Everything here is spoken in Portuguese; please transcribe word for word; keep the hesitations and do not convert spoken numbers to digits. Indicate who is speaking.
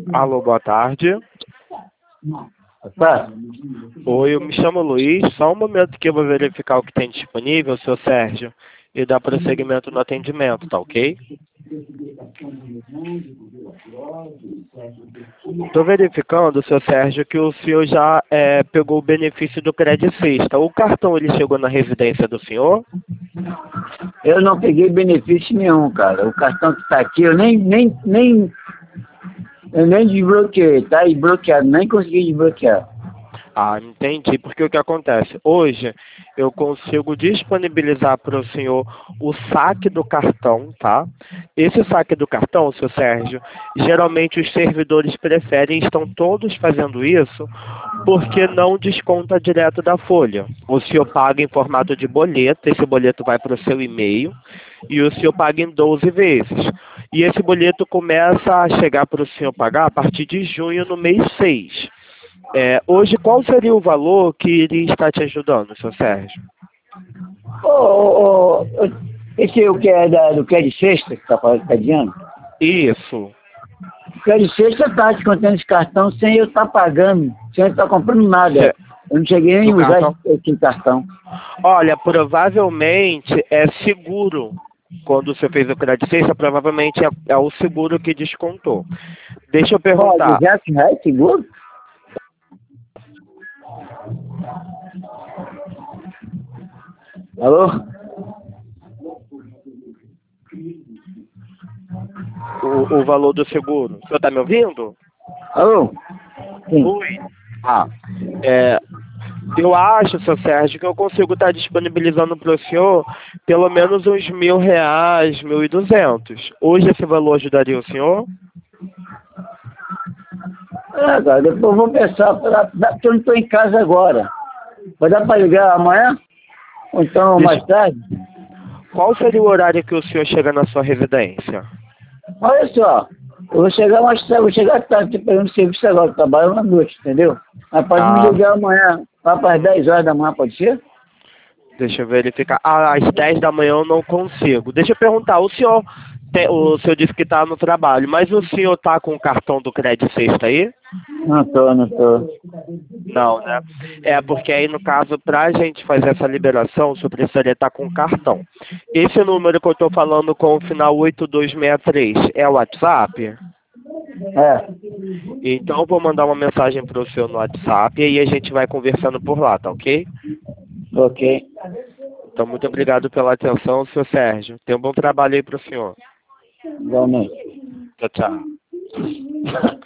Speaker 1: Alô, boa tarde.
Speaker 2: Tá.
Speaker 1: Oi, eu me chamo Luiz. Só um momento que eu vou verificar o que tem disponível, seu Sérgio, e dar prosseguimento no atendimento, tá ok? Estou verificando, seu Sérgio, que o senhor já é, pegou o benefício do Credit Sexta. O cartão ele chegou na residência do senhor?
Speaker 2: Eu não peguei benefício nenhum, cara. O cartão que tá aqui, eu nem, nem, nem, eu nem desbloqueei, tá aí bloqueado, nem consegui desbloquear.
Speaker 1: Ah, entendi. Porque o que acontece? Hoje eu consigo disponibilizar para o senhor o saque do cartão, tá? Esse saque do cartão, seu Sérgio, geralmente os servidores preferem, estão todos fazendo isso, porque não desconta direto da folha. O senhor paga em formato de boleto, esse boleto vai para o seu e-mail e o senhor paga em doze vezes. E esse boleto começa a chegar para o senhor pagar a partir de junho no mês seis. É, hoje, qual seria o valor que iria estar te ajudando, seu Sérgio?
Speaker 2: Ô, ô, ô, esse é o que é da, do que é de sexta, que tá falando, pedindo?
Speaker 1: Isso.
Speaker 2: O que é de sexta tá descontando esse cartão sem eu estar tá pagando, sem eu estar tá comprando nada.
Speaker 1: Cê,
Speaker 2: Eu não cheguei nem a usar
Speaker 1: cartão?
Speaker 2: esse, esse cartão.
Speaker 1: Olha, provavelmente é seguro. Quando você fez o crédito sexta, provavelmente é, é o seguro que descontou. Deixa eu
Speaker 2: Ó,
Speaker 1: perguntar.
Speaker 2: duzentos reais seguro? Alô?
Speaker 1: O, o valor do seguro. O senhor está me ouvindo?
Speaker 2: Alô? Sim.
Speaker 1: Oi. Ah, é, eu acho, seu Sérgio, que eu consigo estar disponibilizando para o senhor pelo menos uns mil reais, mil e duzentos. Hoje esse valor ajudaria o senhor?
Speaker 2: É, cara, depois eu vou pensar, pra- pra- porque eu não estou em casa agora. Vai dar para ligar amanhã? Ou então
Speaker 1: Deixa-
Speaker 2: mais tarde?
Speaker 1: Qual seria o horário que o senhor chega na sua residência?
Speaker 2: Olha só, eu vou chegar mais tarde, vou chegar tarde, estou pegando serviço agora, trabalho na noite, entendeu? Mas pode me
Speaker 1: Ah,
Speaker 2: ligar amanhã, lá para as dez horas da manhã, pode ser?
Speaker 1: deixa eu verificar. Ah, às dez da manhã eu não consigo. Deixa eu perguntar, o senhor, tem- o senhor disse que está no trabalho, mas o senhor está com o cartão do Credit Sexta aí?
Speaker 2: Não tô, não tô.
Speaker 1: Não, né? É, porque aí no caso, para a gente fazer essa liberação, o senhor precisaria estar com o cartão. Esse número que eu estou falando com o final oito dois seis três é o WhatsApp?
Speaker 2: É,
Speaker 1: Então eu vou mandar uma mensagem para o senhor no WhatsApp e aí a gente vai conversando por lá, tá ok?
Speaker 2: ok.
Speaker 1: Então muito obrigado pela atenção, senhor Sérgio. Tenha um bom trabalho aí para o senhor.
Speaker 2: Igualmente.
Speaker 1: Tchau, tchau.